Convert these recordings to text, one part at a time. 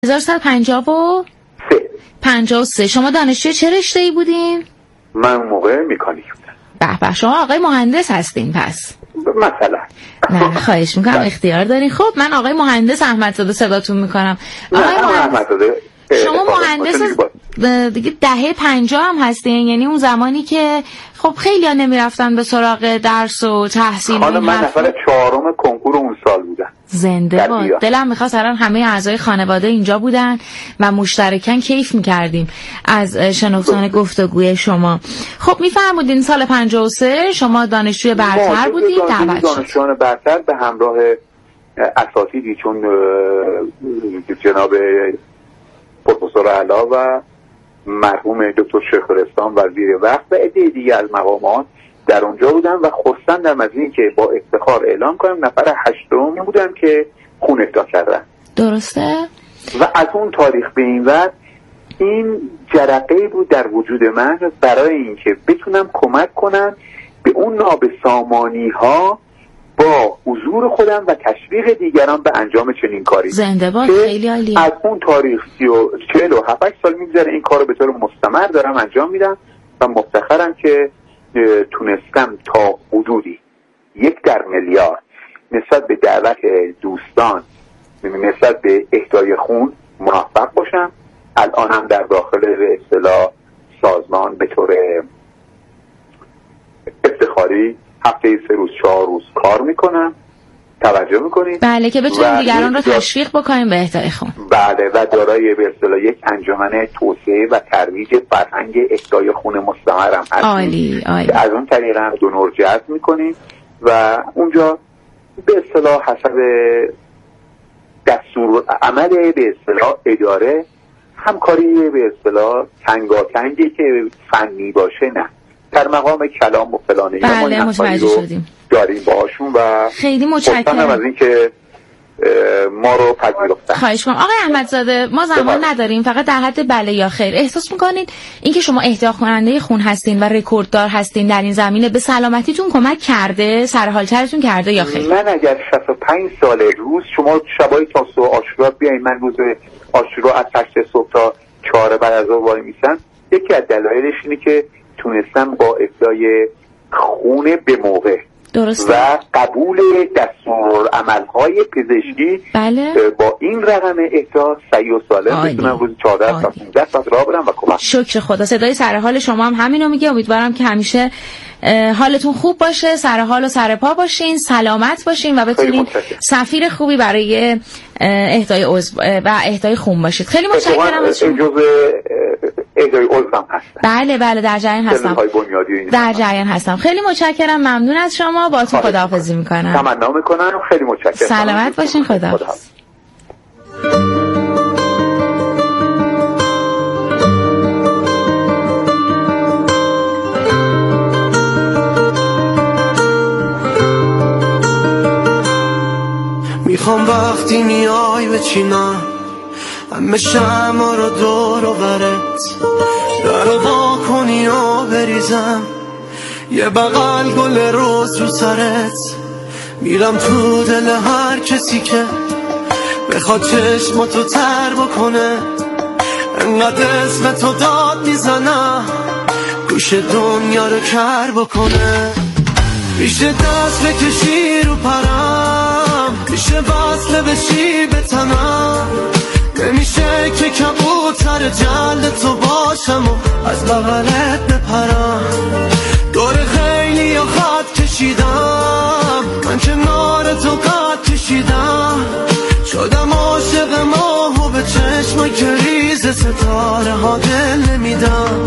1353 شما دانشجوی چه رشته‌ای بودین؟ من موقع مکانیک بودم. به شما آقای مهندس هستین پس؟ مثلا نه خواهش میکنم اختیار دارین. خب من آقای مهندس احمدزاده صداتون میکنم. آقای احمدزاده شما مهندس دیگه دهه 50 هم هستین، یعنی اون زمانی که خب خیلی ها نمیرفتن به سراغ درس و تحصیل. من نفر 4 کنکور اون سال بودم. زنده باد. دلم میخواست الان همه اعضای خانواده اینجا بودن و مشترکاً کیف میکردیم از شنفتن گفتگوی شما. خب میفرمودین سال 53 شما دانشجوی برتر بودید، دعوت شد. دانشجویان برتر به همراه اساتیدی چون جناب پروفسور علا و مرحوم دکتر شیخ‌الاسلام وزیر وقت و عده دیگه از مقامات در اونجا بودم و خرسندم از این که با افتخار اعلام کنم نفر 8 بودم که خون اهدا کردن. درسته؟ و از اون تاریخ به این وقت این جرقه بود در وجود من برای اینکه بتونم کمک کنم به اون نابسامانی ها با حضور خودم و تشویق دیگران به انجام چنین کاری. زنده باد. خیلی عالی. از اون تاریخ 47 سال میگذره این کارو به طور مستمر دارم انجام میدم و مفتخرم که تونستم تا حدودی 1 در میلیارد نسبت به دعوت دوستان نسبت به اهدای خون موفق باشم. الانم در داخل به اصطلاح سازمان به طور افتخاری هفته 3 روز 4 روز کار میکنم. توجه میکنید؟ بله که بتونیم دیگران رو تشویق بکنیم به اهدای خون. بله و دارای به اصطلاح یک انجمن توسعه و ترویج فرهنگ اهدای خون مستمرم هستیم. عالی. از اون طریق هم دونور جذب میکنیم و اونجا به اصطلاح حسب دستور عمل به اصطلاح اداره همکاری به اصطلاح تنگاتنگی که فنی باشه نه در مقام کلام و فلانه. بله متوجه شدیم. داریم باهاشون و خیلی متشکرم از اینکه ما رو پذیرفتن. خواهش می‌کنم آقای احمدزاده ما زمان نداریم، فقط در حد بله یا خیر. احساس می‌کنید اینکه شما اهدا کننده خون هستین و رکورددار هستین در این زمینه به سلامتیتون کمک کرده، سرحال‌ترتون کرده یا خیر؟ من اگر 65 سال روز شما شبای تا صبح عاشورا بیاین، من روز عاشورا از 8 صبح تا 4 بعد از ظهر وای میسم. یکی از دلایلش اینه که تونستم با اهدای خون به موقع درسته. و قبول دستورالعمل‌های پزشکی بله. با این رقم اهدا صحیح و سالم بتونم روز 14 تا 15 ساعت راه برم و کمک. شکر خدا. صدای سر حال شما هم همینو میگه. امیدوارم که همیشه حالتون خوب باشه، سر حال و سر پا باشین، سلامت باشین و بتونین سفیر خوبی برای اهدای عضو و اهدای خون باشید. خیلی متشکرم از شما. اهدای عضو هم هستم. بله در جریان هستم. در جریان هستم. خیلی متشکرم، ممنون از شما. باهاتون خداحافظی میکنم. تمنا میکنم. خیلی متشکرم. سلامت باشین. خداحافظ. میخوام وقتی میای بچینم همه شمع رو دور و برت در وا کنی و بریزم یه بغل گل روز رو سرت میرم تو دل هر کسی که بخواد چشماتو تر بکنه انقدر اسم تو داد میزنم گوش دنیا رو کر بکنه میشه دست بکشی رو پرم میشه وصله بشی به تنم نمیشه که کبوتر جلد تو باشم و از بغلت بپرم دور خیلی یا خط کشیدم من کنار تو قد کشیدم شدم عاشق ماه و به چشم گریز ستاره ها دل نمیدم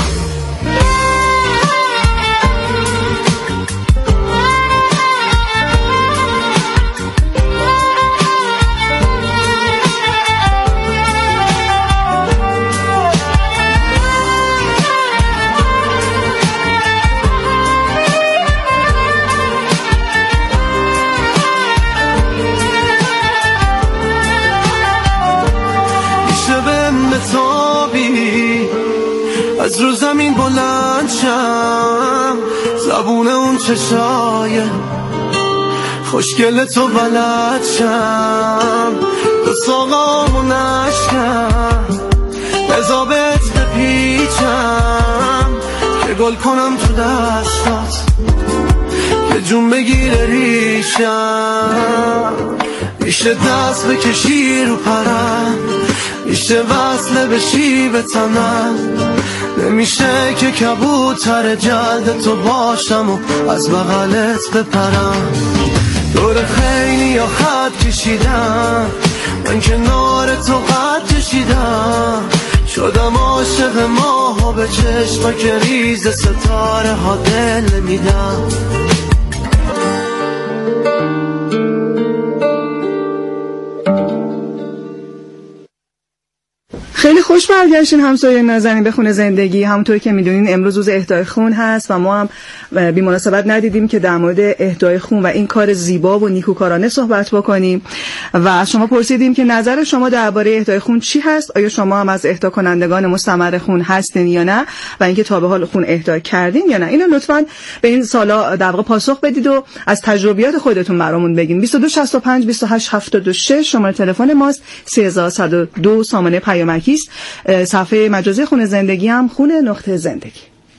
از رو زمین بلند شم زبون اون چشای خوشگل تو بلد شم ساقامو نشکن بزابت بپیچم که گل کنم تو دستات که جون بگیره ریشم میشه دست بکشی رو پرم میشه وصله بشی به تنم نمیشه که کبوتر جلد تو باشم و از بغلت بپرم دور خیلی یا خط کشیدم من کنار تو قد کشیدم شدم عاشق ماها به چشم که ریز ستاره ها دل نمیدم خیلی خوش برگشتین همسایه نازنین به خونه زندگی. همونطور که میدونین امروز روز اهدای خون هست و ما هم بی مناسبت ندیدیم که در مورد اهدای خون و این کار زیبا و نیکوکارانه صحبت بکنیم و از شما پرسیدیم که نظر شما درباره اهدای خون چی هست. آیا شما هم از اهدا کنندگان مستمر خون هستین یا نه و اینکه تا به حال خون اهدای کردین یا نه؟ اینو لطفاً به این سوالا در واقع پاسخ بدید و از تجربیات خودتون برامون بگین. 2265 2876 شماره تلفن ماست. 3102 سامانه پیامکی. صفحه مجازی خونه زندگی هم خونه نقطه زندگی.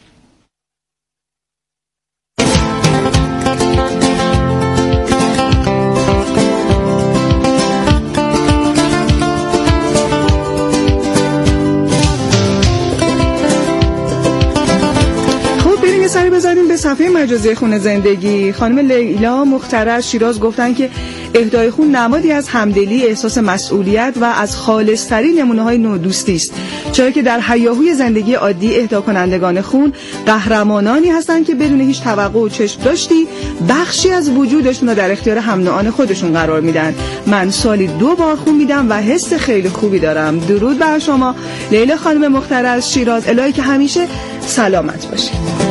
سری بزنیم به صفحه مجازی خونه زندگی. خانم لیلا مخترع از شیراز گفتن که اهدای خون نمادی از همدلی، احساس مسئولیت و از خالص‌ترین نمونه‌های نودوستی است، چرا که در هیاهوی زندگی عادی اهدا کنندگان خون قهرمانانی هستند که بدون هیچ توقع و چشم داشتی بخشی از وجودشون رو در اختیار هم-نوعان خودشون قرار میدن. من سالی 2 بار خون میدم و حس خیلی خوبی دارم. درود بر شما لیلا خانم مخترع از شیراز. الهی که همیشه سلامت باشید.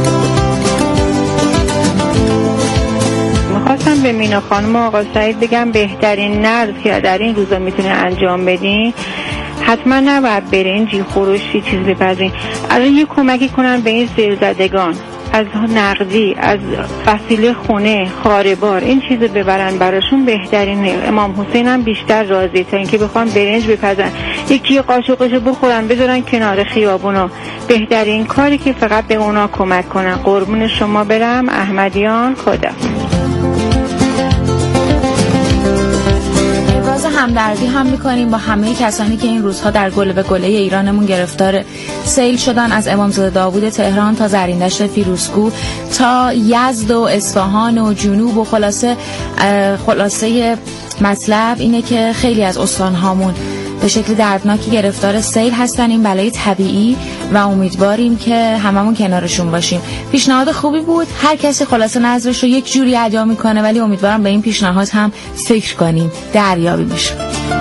خواستم به مینا خانم و آقا سعید بگم بهترین نرد که در این روزا میتونه انجام بدین حتما نباید برین جی خورشی چیز بپذین. الان یه کمکی کنن به این زیرزدگان از نقدی، از وسیله خونه، خاربار، این چیز ببرن براشون بهترینه. امام حسین هم بیشتر راضی تا اینکه بخوان برنج بپزن یکی قاشقشو بخورن بذارن کنار خیابونو. بهترین کاری که فقط به اونا کمک کنن. قربون شما برم. احمدیان. خدا همدردی هم میکنیم با همه کسانی که این روزها در گله و گله ایرانمون گرفتار سیل شدن، از امامزاده داوود تهران تا زرین‌دشت فیروزکوه تا یزد و اصفهان و جنوب و خلاصه مطلب اینه که خیلی از استانهامون به شکل دردناکی گرفتار سیل هستن. این بلای طبیعی و امیدواریم که هممون کنارشون باشیم. پیشنهاد خوبی بود. هر کسی خلاصه نظرش رو یک جوری ادا میکنه ولی امیدوارم به این پیشنهاد هم فکر کنیم، دریابی بشه.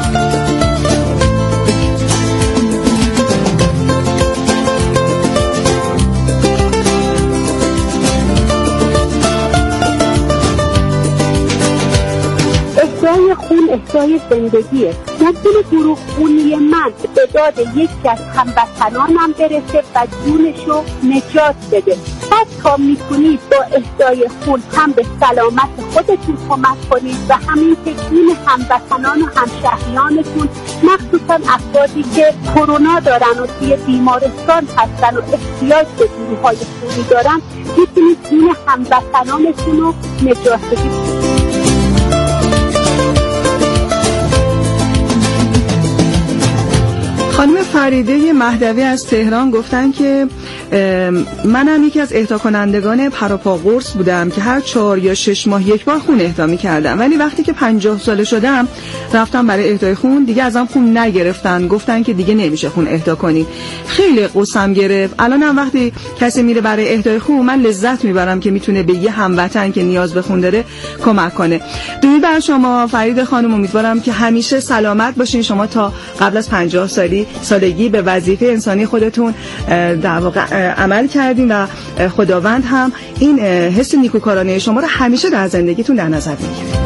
اهدای خون اهدای زندگیه. ممکنه گروه خونی من به داد یکی از هموطنانم برسه و جونشو نجات بده. حتی میتونید با اهدای خون هم به سلامت خودتون کمک کنید و همین که جون هموطنان و همشهریانتون، مخصوصا افرادی که کرونا دارن و توی بیمارستان هستن و احتیاج به گروه‌های خونی دارن، میتونید جون هموطنانتون رو نجات بدید. خانم فریده مهدوی از تهران گفتن که منم یکی از اهدا کنندگان پروپا قرص بودم که هر 4 یا 6 ماه یک بار خون اهدا می‌کردم، ولی وقتی که 50 ساله شدم رفتم برای اهدای خون، دیگه ازم خون نگرفتن، گفتن که دیگه نمیشه خون اهدا کنی. خیلی قصم گرفت. الانم وقتی کسی میره برای اهدای خون من لذت میبرم که میتونه به یه هموطن که نیاز به خون داره کمک کنه. درود بر شما فرید خانم، امیدوارم که همیشه سلامت باشین. شما تا قبل از 50 سالگی به وظیفه انسانی خودتون در واقع عمل کردین و خداوند هم این حس نیکوکارانه شما رو همیشه در زندگیتون در نظر میگیره.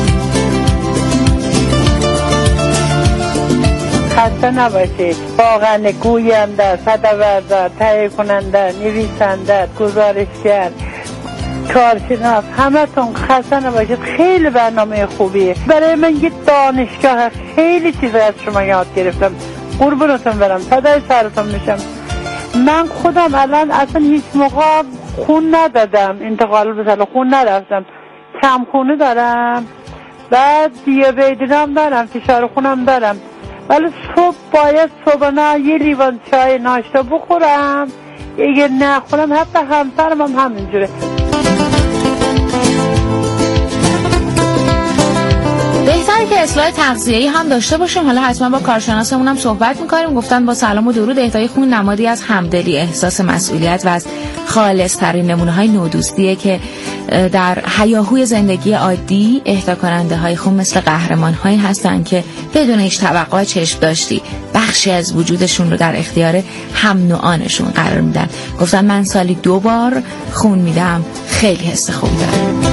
خسته نباشید. واقعا گوینده، صدورده، تهیه کننده، نویسنده، گزارشگر، کارشناس، همتون خسته نباشید. خیلی برنامه خوبیه. برای من یه دانشگاه، خیلی چیز از شما یاد گرفتم. قربونتون برم، فدای سرتون میشم. من خودم الان اصلا هیچ موقع خون ندادم، انتقال به خون نرفتم، کم خونه دارم، بعد دیابت هم دارم، فشار خونم دارم، ولی صبح باید صبحانه یه لیوان چای ناشتا بخورم، اگه نخورم حتی همسرم هم همینجوره. بهتره که اصلاح تغذیه‌ای هم داشته باشیم. حالا حتما با کارشناسمون هم صحبت می‌کنیم. گفتن با سلام و درود، اهدای خون نمادی از همدلی، احساس مسئولیت و از خالص‌ترین نمونه‌های نودوستیه که در هیاهوی زندگی عادی اهدا کننده‌های خون مثل قهرمان‌هایی هستن که بدون هیچ توقع چشم داشتی بخشی از وجودشون رو در اختیار هم نوعانشون قرار میدن. گفتن من سالی 2 بار خون میدم، خیلی حس خوبی دارم.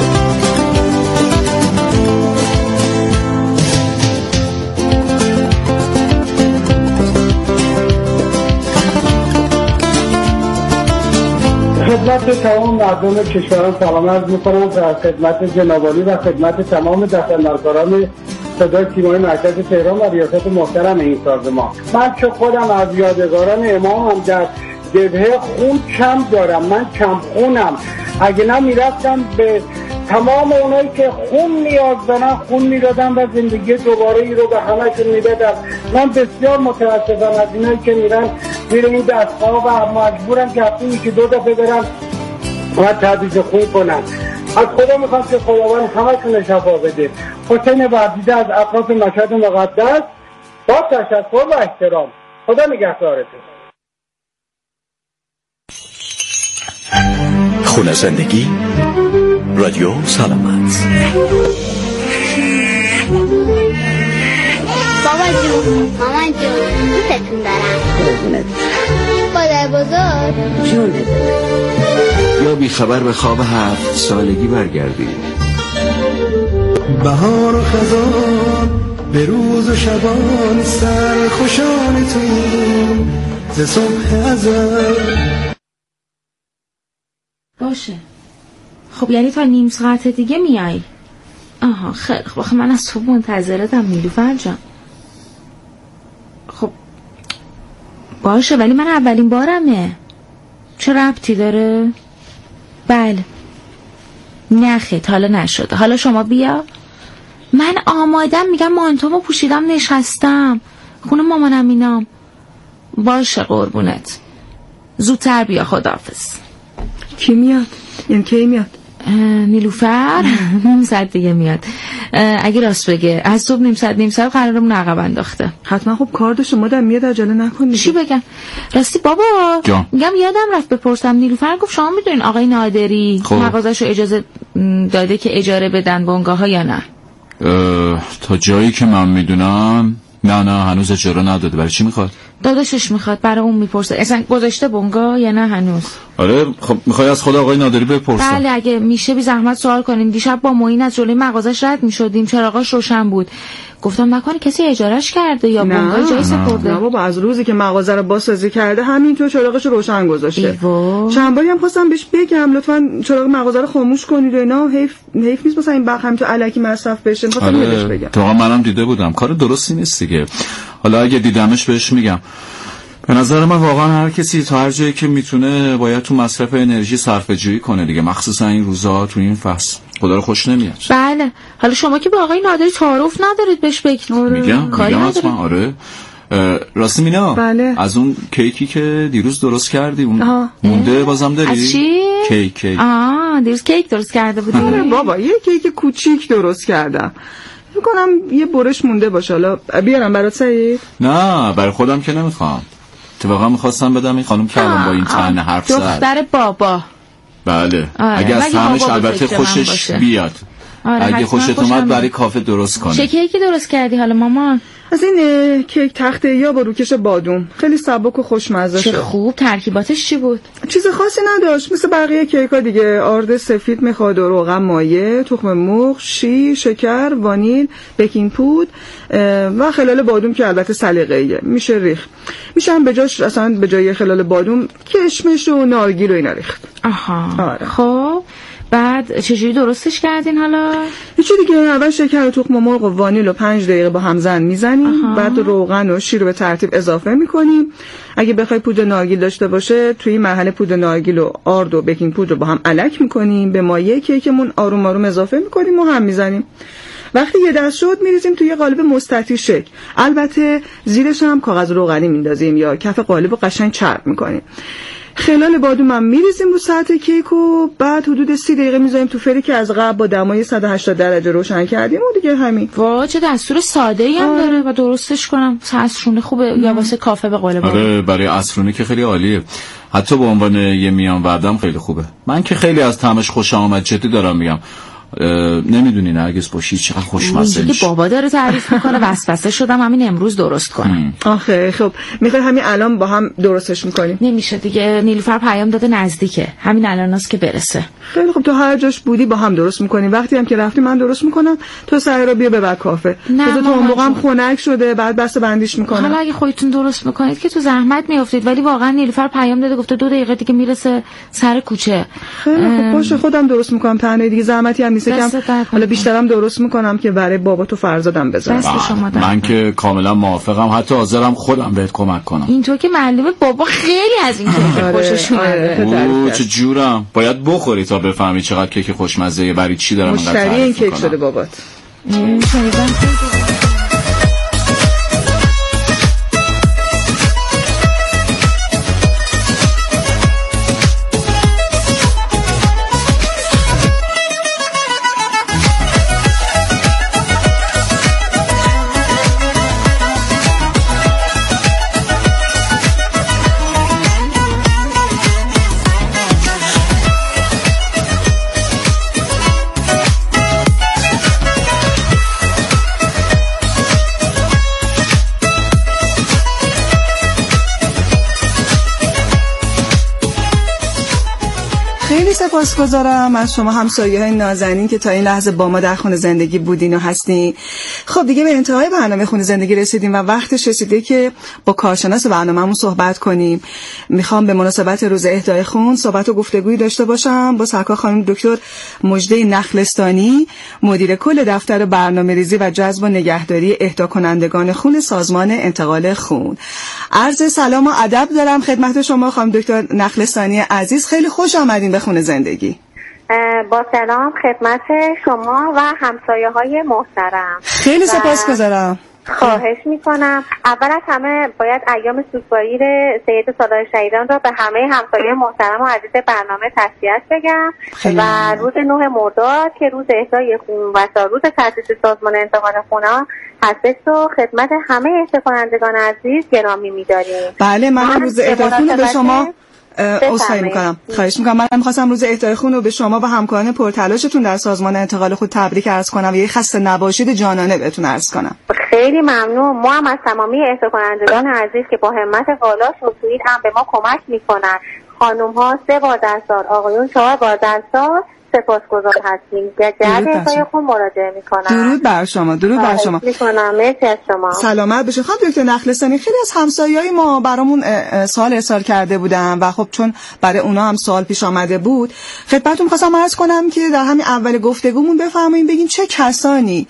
خدمت تمام مردم کشورم سلام عرض میکنم و خدمت جنابعالی و خدمت تمام دفترکاران صدای سیمای مرکز تهران و ریاست محترم این سازمان. من که خودم از یادگاران امامم در جبهه خون کم دارم، من کم خونم. اگه نه میرفتم به تمام اونایی که خون نیاز دارن خون میدادم و زندگی دوباره ای رو به همشون میدادم. من بسیار متاسفم از اینایی که میرن زیر این دستگاه و مجبورم که هفته یکی 2 دفعه برن و تحویل خون کنن. از خدا میخوام که خداوند همشون شفا بده. حسین وردیده از اطراف مشهد مقدس، با تشکر و احترام. خدا نگهدارتون. خونه زندگی، رادیو سلامت. بابا جون، مامان جون، دوستتون دارم. خدای بزرگ جونه. یا بی خبر به خواب 7 سالگی برگردی. بهار و خزان به روز و شبان سرخوشان توییم ز صبح ازل. باشه. خب یعنی تا نیم ساعت دیگه میای؟ آها خیلی خب. من از تو منتظرتم نیلوفر جان. خب باشه، ولی من اولین بارمه. چه ربطی داره؟ بله نه خیلی حالا نشده. حالا شما بیا. من آمادم، میگم مانتومو پوشیدم نشستم خونه مامانم اینام. باشه قربونت، زودتر بیا. خداحافظ. کی میاد؟ یعنی کی میاد؟ نیلوفر نیم ساعت دیگه میاد. اگه راست بگه از صبح نیم ساعت قرارمون عقب انداخته. حتما خب کار داشت، مادم میاد عجله نکنید. چی بگم؟ راستی بابا میگم یادم رفت بپرسم، نیلوفر گفت شما میدونین آقای نادری مغازه‌شو اجازه داده که اجاره بدن بنگاه‌ها یا نه؟ تا جایی که من میدونم نه هنوز اجاره نداده. برای چی میخواد؟ داداشش میخواد، برای اون میپرسه اصلا گذاشته بنگاه یا نه هنوز. آره خب میخوای از خود آقای نادری بپرسم؟ بله اگه میشه بی زحمت سوال کنیم. دیشب با معین از جلوی مغازش رد میشدیم، چراغاش روشن بود. گفتم نکنه کسی اجارهش کرده یا بنگاه جای سپرده. نه بابا، از روزی که مغازه رو بازسازی کرده همینطور چراغش روشن گذاشته. چند باری هم خواستم بهش بگم لطفاً چراغ مغازه رو خاموش کنید و اینا. حیف نیست مثلا این بخ همینطور الکی مصرف بشه. خواستم بهش بگم. تو منم دیده بودم، کار درستی نیست دیگه. حالا اگه دیدمش بهش میگم. به نظر من واقعا هر کسی تا هر جایی که میتونه باید تو مصرف انرژی صرفه‌جویی کنه دیگه، مخصوصا این روزا تو این فصل. خدا رو خوش نمیاد. بله حالا شما که با آقای نادری تعارف ندارید بهش بگید. میگم حتما. آره راستی مینا، بله. از اون کیکی که دیروز درست کردی اون مونده بازم داری؟ از چی؟ کیک. دیروز کیک درست کرده بودی؟ آره بابا یه کیک کوچیک درست کردم. میکنم یه برش مونده باشه. حالا بیارم برات سعید؟ نه برای خودم که نمیخوام. اتفاقا میخواستم بدم این خانم که الان با این تن حرف زد. دختر بابا. بله اگه از طعمش البته خوشش بیاد. اگه خوشت اومد برای کافه درست کنه. چه کیکی درست کردی حالا مامان؟ از این کیک تخته یا با روکش بادوم، خیلی سبک و خوشمزه شد. چه خوب. ترکیباتش چی بود؟ چیز خاصی نداشت، مثل بقیه کیکا دیگه. آرد سفید میخواد و روغن مایع، تخم مرغ، شیر، شکر، وانیل، بیکینگ پود و خلال بادوم که البته سلیقه‌ایه. میشه ریخت. میشه هم به جاش اصلا به جای خلال بادوم کشمش و نارگیل و اینا ریخت. آها. آره. خب بعد چجوری درستش کردین حالا؟ هیچی دیگه، اول شکر و تخم مرغ و وانیل و 5 دقیقه با هم زن میزنیم. بعد روغن و شیر رو به ترتیب اضافه میکنیم. اگه بخوای پودر نارگیل داشته باشه توی این مرحله پودر نارگیل و آرد و بیکینگ پودر رو با هم الک میکنیم، به مایه کیکمون آروم آروم اضافه میکنیم و هم میزنیم. وقتی یه دست شد میریزیم توی قالب مستطیل شکل. البته زیرش هم کاغذ روغنی میندازیم یا کف قالب رو قشنگ چرب میکنیم. خلال بادوم هم میریزیم رو سطح کیک و بعد حدود 30 دقیقه میذاریم تو فری که از قبل با دمای 180 درجه روشن کردیم و دیگه همین. واه چه دستور ساده‌ای هم داره و درستش کنم. عصرونه خوبه یا واسه کافه به قالب؟ آره برای عصرونه که خیلی عالیه. حتی به عنوان یه میان وردم خیلی خوبه. من که خیلی از طعمش خوشم اومد، جدی دارم میگم. نمیدونی نرگس باشی چقدر خوشمزه میشه. بابا داره تعریف میکنه وسوسه شدم همین امروز درست کنم. آخه خب میخوای همین الان با هم درستش میکنیم؟ نمیشه دیگه، نیلوفر پیام داده نزدیکه، همین الاناست که برسه. خیلی خب تو هر جاش بودی با هم درست میکنیم. وقتی هم که رفتی من درست میکنم، تو سعی رو بیا ببر کافه. تو اون موقع هم خنک شده بعد بسته بندیش میکنم. حالا اگه خودتون درست میکنید که تو زحمت میافتید، ولی واقعا نیلوفر پیام داده گفته 2 دقیقه دیگه میرسه سر کوچه. خیلی خب باشه خودم درست میکنم، تنها دیگه زحمتی هم نیست که حالا بیشترم درست میکنم که برای بابا تو فرزادم بذارم. من که کاملا موافقم، حتی حاضرم خودم بهت کمک کنم. اینطور که معلومه بابا خیلی از این کیک خوشش اومده. چه جورم باید بخوری تا بفهمی چقدر کیک خوشمزه، برای چی دارم اینقدر تعریف میکنم. مشتری این کیک شده بابات. سپاسگزارم از شما همسایه‌های نازنین که تا این لحظه با ما در خونه زندگی بودین و هستین. خب دیگه به انتهای برنامه خونه زندگی رسیدیم و وقتش رسیده که با کارشناس برنامه‌مون صحبت کنیم. میخوام به مناسبت روز اهدای خون صحبت و گفتگویی داشته باشم با سرکار خانم دکتر مژده نخلستانی، مدیر کل دفتر برنامه‌ریزی و جذب و نگهداری اهدا کنندگان خون سازمان انتقال خون. عرض سلام و ادب دارم خدمت شما خانم دکتر نخلستانی عزیز. خیلی خوش آمدین به خونه زندگی. با سلام خدمت شما و همسایه‌های محترم. خیلی سپاسگزارم. خواهش میکنم. اول از همه باید ایام سوگواری سید سالار شهیدان را به همه همسایه محترم و عزیز برنامه تسلیت بگم و روز 9 مرداد که روز اهدای خون و روز تأسیس سازمان انتقال خون هستش رو خدمت همه اهدا کنندگان عزیز گرامی می‌داریم. بله من روز اهدای خون به شما عذرخواهی میکنم. خواهش میکنم. من می‌خواستم روز اهدای خون رو به شما و همکاران پرتلاشتون در سازمان انتقال خود تبریک عرض کنم و یه خسته نباشید جانانه بهتون عرض کنم. خیلی ممنون. ما هم از تمامی اهدا کنندگان عزیز که با همت بالا شوتویید هم به ما کمک میکنن، خانم‌ها 3 بار در سال، آقایون 4 بار در سال سپاسگزار هستیم. جهت اهدای خون مراجعه میکنم. درود بر شما. درود بر شما. میکنم. مرسی از شما. سلامت بشه. خانم دکتر نخلستانی، خیلی از همسایه‌های ما برامون سوال ارسال کرده بودن و خب چون برای اونا هم سوال پیش آمده بود خدمتتون خواستم عرض کنم که در همین اول گفتگومون بفرمایید بگین چه کسانی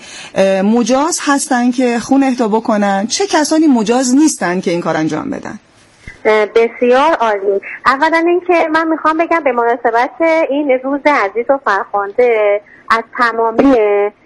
مجاز هستن که خون اهدا بکنن، چه کسانی مجاز نیستن که این کار انجام بدن. بسیار عالی. اولا اینکه من میخوام بگم به مناسبت این روز عزیز و فرخنده از تمامی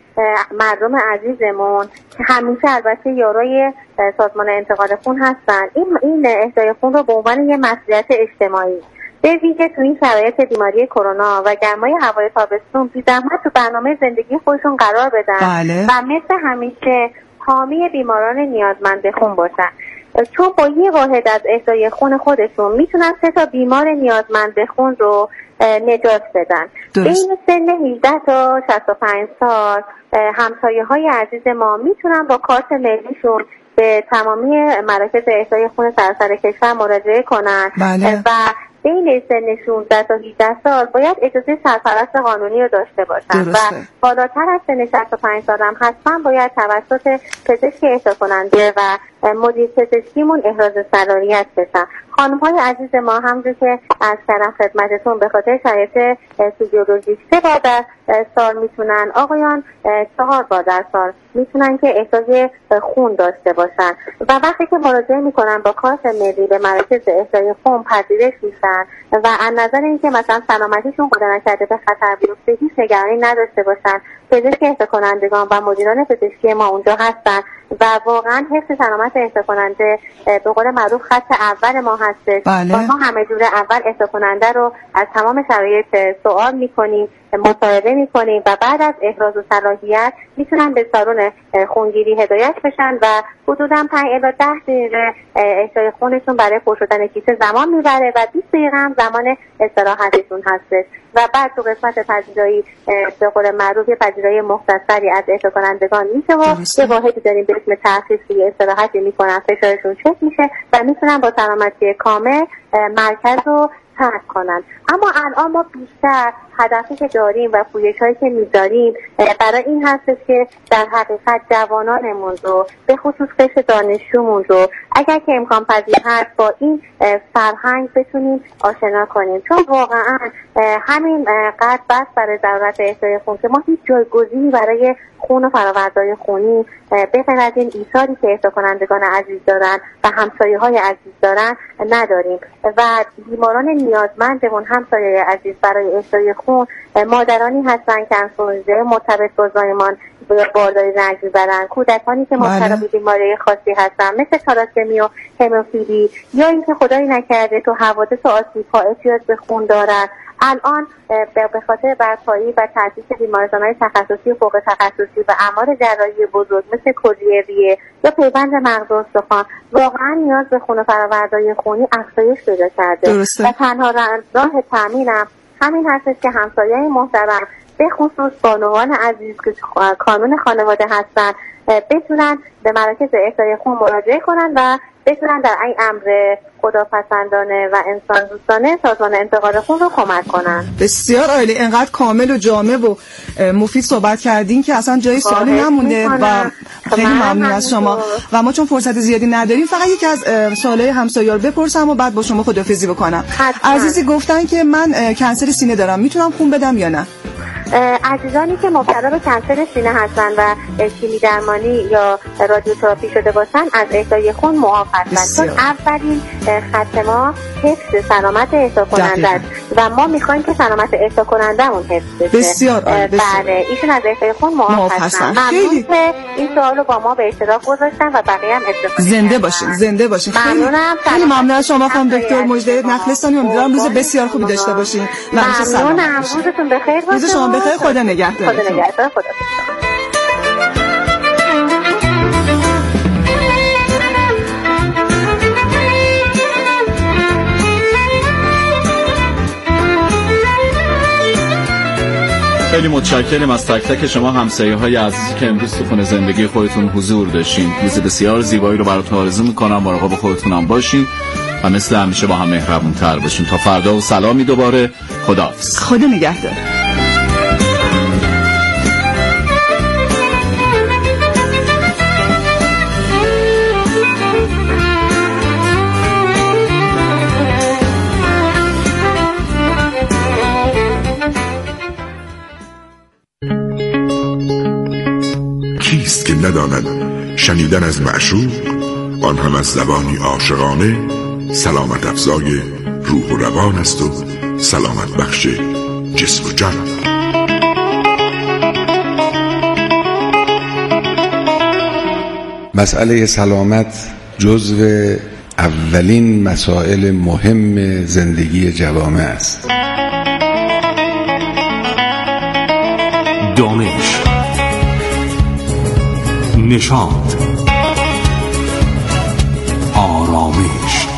مردم عزیزمون که همیشه البته یارای سازمان انتقال خون هستن، این اهدای خون رو به عنوان یه مسئولیت اجتماعی به ویژه تو این شرایط بیماری کرونا و گرمای هوای تابستون بی زحمت تو برنامه زندگی خودشون قرار بدن. بله. و مثل همیشه حامی بیماران نیازمند خون باشن، چون با یه واحد از اهدای خون خودشون میتونن 3 تا بیمار نیازمند خون رو نجات بدن. بین سن 18 تا 65 سال همسایه های عزیز ما میتونن با کارت ملیشون به تمامی مراکز اهدای خون سراسر کشور مراجعه کنن. بله. و بین سن 16 تا 18 سال باید اجازه سرپرست قانونی رو داشته باشن. و بالاتر از سن 65 سال هم حتما باید توسط پزشک اهدا کننده و مدیر پزشکیمون احراز صلاحیت بشن. خانم‌های عزیز ما همونجور که از کردم خدمتتون به خاطر شرایط فیزیولوژیک 3 بار در سال میتونن، آقایان 4 بار در سال میتونن که احتیاج خون داشته باشن و وقتی که مراجعه میکنن با کارت ملی به مراکز اهدای خون پذیرش میشن و از نظر اینکه مثلا سلامتیشون خدا نکرده به خطر بیفته هیچ نگرانی نداشته باشن، پزشک اهدا کنندگان و مدیران پزشکی ما اونجا هستن و واقعا حفظ سلامت اهدا کننده به قول معروف خط اول ما هستش. بله. ما همه جوره اول اهدا کننده رو از تمام شرایط سوال میکنیم، مصاحبه میکنیم و بعد از احراز صلاحیت میتونن به سالن خونگیری هدایت بشن و حدوداً 5 الی 10 دقیقه احتیاج خونشون برای پر شدن کیسه زمان میبره و 20 دقیقه هم زمان استراحتشون هستش و بعد تو قسمت پذیرایی به قول معروف پذیرایی مختصری از اهدا کنندگان میشه و یه واحدی داریم به اسم ترخیص که استراحتی میکنن، فشارشون چک میشه و میتونن با سلامتی کامل مرکز رو ترک کنن. اما الان ما بیشتر هدفی که داریم و پویش‌هایی که می‌ذاریم برای این هستش که در حقیقت جوانانمون رو به خصوص قشر دانشجومون رو اگر که امکان پذیر هست با این فرهنگ بتونیم آشنا کنیم، چون واقعا همین قد بس برای ضرورت اهدای خون که ما هیچ جایگزینی برای خون و فرآوردهای خونی به غیر از این ایثاری که اهدا کنندگان عزیز دارن و همسایه‌های عزیز دارن نداریم و بیماران نیازمندمون همسایه عزیز برای اهدای خون مادرانی هستن که انفلوئنزا مرتبط با زایمان بارداری رنگ میبرن، کودکانی که مبتلا به بیماری خاصی هستن مثل تالاسمی و هموفیلی یا اینکه خدایی نکرده تو حوادث آسیب‌ها احتیاج به خون دارن. الان به خاطر برپایی و تأسیس بیمارستان‌های تخصصی و فوق تخصصی و اعمال جراحی بزرگ مثل کلیه ریه یا پیوند مغز و استخوان واقعا نیاز به خون و فرآوردهای خونی افزایش پیدا کرده و تنها راه تامینم همین هستش که همسایه‌های محترم به خصوص بانوان عزیز که کانون خانواده هستن بتونن به مراکز اهدای خون مراجعه کنن و بتونن در این امر خداپسندانه و انسان دوستانه سازمان انتقال خون رو کمک کنن. بسیار عالی، انقدر کامل و جامع و مفید صحبت کردین که اصلا جای سوالی نمونده و خیلی ممنون از شما و ما چون فرصت زیادی نداریم فقط یکی از سوالای همسایه‌ها رو بپرسم و بعد با شما خداحافظی بکنم. عزیزی گفتن که من کنسر سینه دارم، میتونم خون بدم یا نه؟ عزیزانی که مبتلا به کنسر سینه هستن و شیمی درمانی یا رادیوتراپی شده باشن از اهدای خون معاف هستن، چون اولین خط ما حفظ سلامت اهدا کننده است و ما میخوایم که سلامت اهدا کنندمون حفظ بشه. بسیار عالی. بله، ایشون از اهدای خون معاف هستن. ممنون که این سوالو با ما به اشتراک گذاشتن و بقیه هم استفاده زنده باشین، زنده باشین. خیلی ممنون از شما خانم دکتر مجدد نخلستانی. امیدوارم روز بسیار خوبی داشته باشین. ممنونم. روزتون بخیر باشه. روز شما بخیر. خدا نگهدار. خدا نگهدار. خدا. خیلی متشکرم از تک تک شما همسایه‌های عزیزی که امروز تو خونه زندگی خودتون حضور داشتین. روز بسیار زیبایی رو براتون آرزو می‌کنم. مراقب خودتونم باشین و مثل همیشه با هم مهربون‌تر باشین. تا فردا و سلامی دوباره. خداحافظ. خدا نگهدار. کیست که نداند شنیدن از معشوق، آن هم از زبانی عاشقانه، سلامت افزای روح و روان است و سلامت بخش جسم و جان. مسئله سلامت جزو اولین مسائل مهم زندگی جوامع است. دانش، نشاط، آرامش.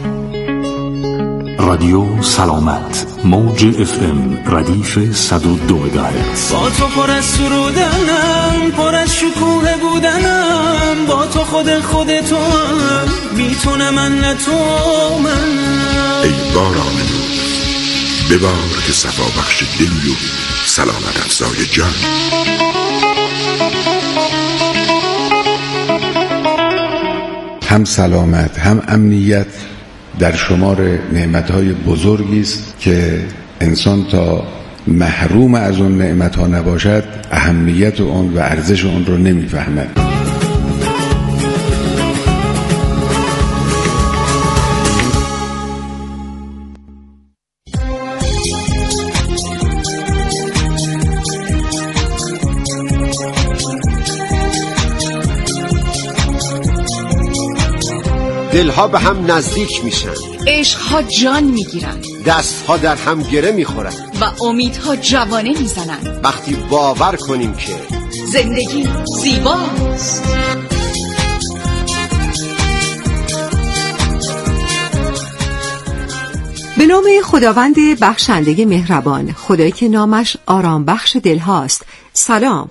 رادیو سلامت، موج FM ردیف 102 مگاهرتز. با تو پر از سرودنم، پر از شکوه بودنم، با تو خودتو هم میتونم من نه تو من. ای باران نور ببار که صفا بخش دلی و سلامت افزای جان. هم سلامت هم امنیت در شمار نعمتهای بزرگی است که انسان تا محروم از اون نعمتها نباشد اهمیت اون و ارزش اون رو نمیفهمد. دلها به هم نزدیک میشن، عشقها جان میگیرن، دستها در هم گره میخورن و امیدها جوانه میزنن وقتی باور کنیم که زندگی زیباست. به نام خداوند بخشنده مهربان، خدایی که نامش آرام بخش دلهاست. سلام.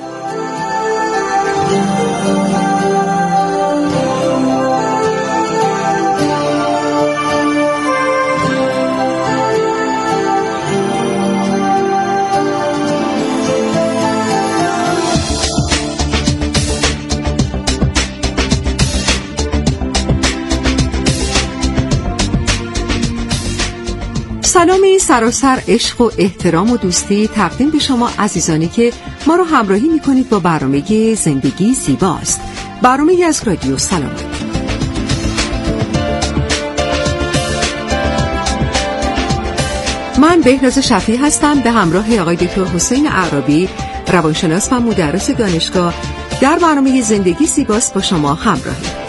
سلامی سراسر عشق و احترام و دوستی تقدیم به شما عزیزانی که ما رو همراهی میکنید با برنامه زندگی زیباست، برنامه از رادیو سلامت. من بهناز شفیعی هستم به همراه آقای دکتر حسین اعرابی، روانشناس و مدرس دانشگاه، در برنامه زندگی زیباست با شما همراهی.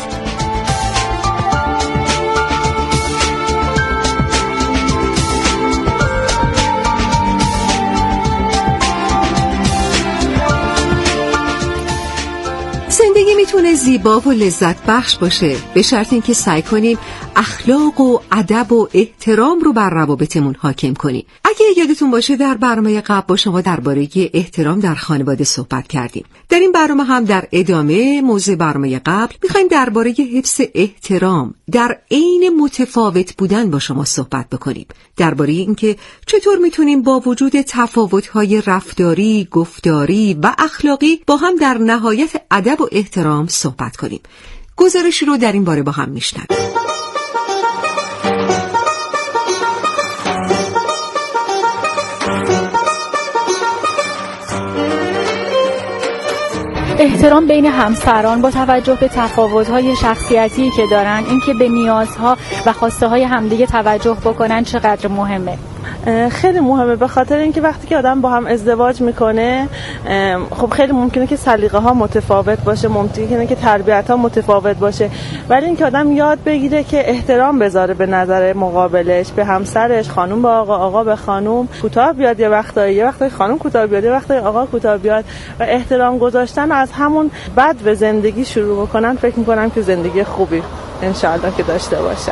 زندگی میتونه زیبا و لذت بخش باشه به شرط اینکه سعی کنیم اخلاق و ادب و احترام رو بر روابطمون حاکم کنیم. اگه یادتون باشه در برنامه قبل با شما درباره احترام در خانواده صحبت کردیم. در این برنامه هم در ادامه موضوع برنامه قبل میخوایم درباره حفظ احترام در عین متفاوت بودن با شما صحبت بکنیم. درباره اینکه چطور میتونیم با وجود تفاوت‌های رفتاری، گفتاری و اخلاقی با هم در نهایت ادب و احترام صحبت کنیم. گزارشی رو در این باره با هم میشنویم. احترام بین همسران با توجه به تفاوت‌های شخصیتی که دارن، اینکه به نیازها و خواسته‌های همدیگه توجه بکنن چقدر مهمه. خیلی مهمه، به خاطر اینکه وقتی که آدم با هم ازدواج میکنه خب خیلی ممکنه که سلیقه ها متفاوت باشه، ممکنه که تربیت ها متفاوت باشه، ولی اینکه آدم یاد بگیره که احترام بذاره به نظر مقابلش، به همسرش، خانم به آقا، آقا به خانم، کوتاه بیاد یه وقتایی خانم کوتاه بیاد، یه وقتایی آقا کوتاه بیاد و احترام گذاشتن از همون بعد به زندگی شروع بکنن، فکر میکنم که زندگی خوبی انشاءالله که داشته باشه.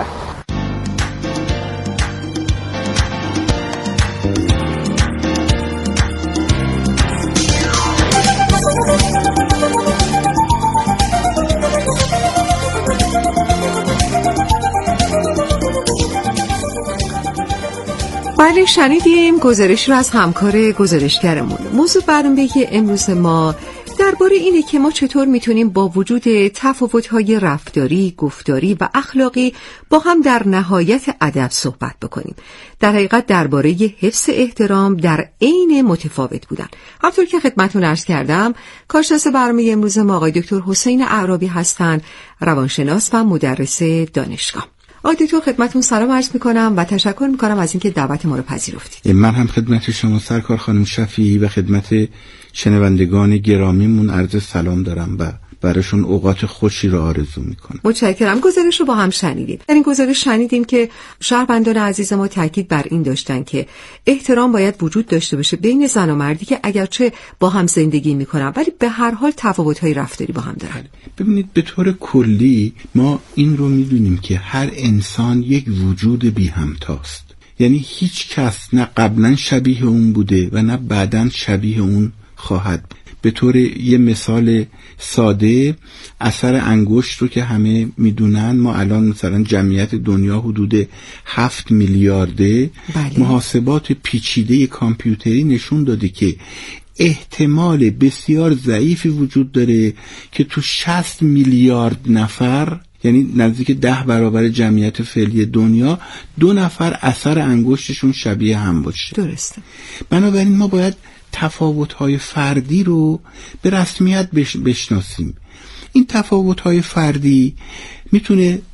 بله، شنیدیم گزارش رو از همکار گزارشگرمون. موضوع برنامه امروز ما درباره اینه که ما چطور میتونیم با وجود تفاوت‌های رفتاری، گفتاری و اخلاقی با هم در نهایت ادب صحبت بکنیم. در حقیقت درباره حفظ احترام در عین متفاوت بودن. همونطور که خدمتتون عرض کردم، کارشناس برنامه امروز ما آقای دکتر حسین اعرابی هستند، روانشناس و مدرس دانشگاه. آقای دکتر خدمتتون سلام عرض میکنم و تشکر میکنم از اینکه دعوت ما رو پذیرفتید. من هم خدمت شما سرکار خانم شفیعی و خدمت شنوندگان گرامیمون عرض سلام دارم و براشون اوقات خوشی رو آرزو میکنم. متشکرم. گزارش رو با هم شنیدیم. در این گزارش شنیدیم که شهروندان عزیز ما تاکید بر این داشتن که احترام باید وجود داشته باشه بین زن و مردی که اگرچه با هم زندگی میکنن ولی به هر حال تفاوت‌های رفتاری با هم دارن. ببینید، به طور کلی ما این رو میدونیم که هر انسان یک وجود بی همتاست. یعنی هیچ کس نه قبلا شبیه اون بوده و نه بعداً شبیه اون خواهد بود. به طور یه مثال ساده، اثر انگشت رو که همه میدونن، ما الان مثلا جمعیت دنیا حدود 7 میلیارده. بله. محاسبات پیچیده کامپیوتری نشون داده که احتمال بسیار ضعیفی وجود داره که تو 60 میلیارد نفر یعنی نزدیک 10 برابر جمعیت فعلی دنیا 2 نفر اثر انگشتشون شبیه هم باشه. درسته. بنابراین ما باید تفاوت‌های فردی رو به رسمیت بشناسیم. این تفاوت‌های فردی میتونه